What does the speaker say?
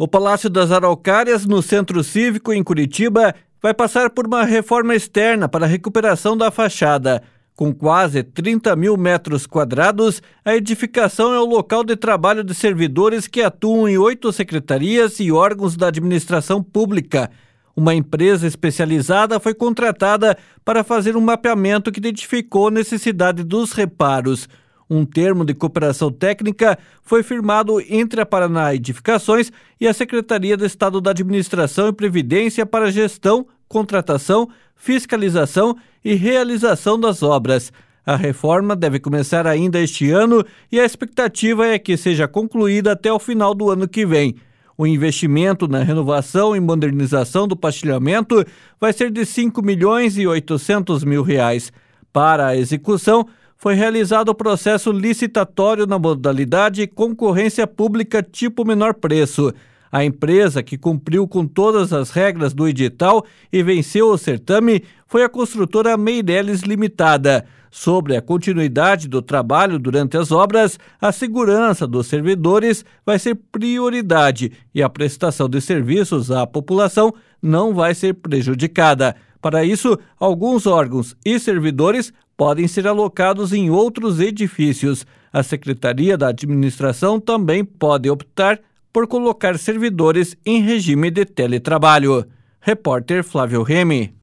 O Palácio das Araucárias, no Centro Cívico, em Curitiba, vai passar por uma reforma externa para a recuperação da fachada. Com quase 30 mil metros quadrados, a edificação é o local de trabalho de servidores que atuam em 8 secretarias e órgãos da administração pública. Uma empresa especializada foi contratada para fazer um mapeamento que identificou a necessidade dos reparos. Um termo de cooperação técnica foi firmado entre a Paraná Edificações e a Secretaria de Estado da Administração e Previdência para gestão, contratação, fiscalização e realização das obras. A reforma deve começar ainda este ano e a expectativa é que seja concluída até o final do ano que vem. O investimento na renovação e modernização do pastilhamento vai ser de R$ 5.800.000. Para a execução, foi realizado o processo licitatório na modalidade concorrência pública tipo menor preço. A empresa que cumpriu com todas as regras do edital e venceu o certame foi a construtora Meireles Limitada. Sobre a continuidade do trabalho durante as obras, a segurança dos servidores vai ser prioridade e a prestação de serviços à população não vai ser prejudicada. Para isso, alguns órgãos e servidores podem ser alocados em outros edifícios. A Secretaria da Administração também pode optar por colocar servidores em regime de teletrabalho. Repórter Flávio Remy.